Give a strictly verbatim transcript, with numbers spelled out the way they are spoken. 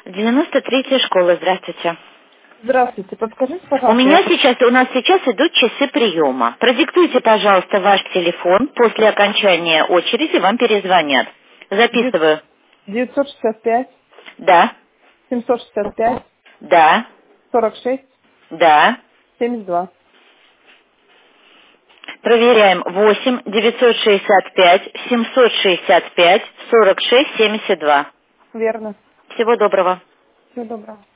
девяносто третья школа, здравствуйте. Здравствуйте, подскажите, пожалуйста. У меня сейчас, у нас сейчас идут часы приема. Продиктуйте, пожалуйста, ваш телефон. После окончания очереди вам перезвонят. Записываю. девятьсот шестьдесят пять, Да, семьсот шестьдесят пять, да, сорок шесть, да. семьдесят два. Проверяем. восемь девятьсот шестьдесят пять семьсот шестьдесят пять сорок шесть семьдесят два. Верно. Всего доброго. Всего доброго.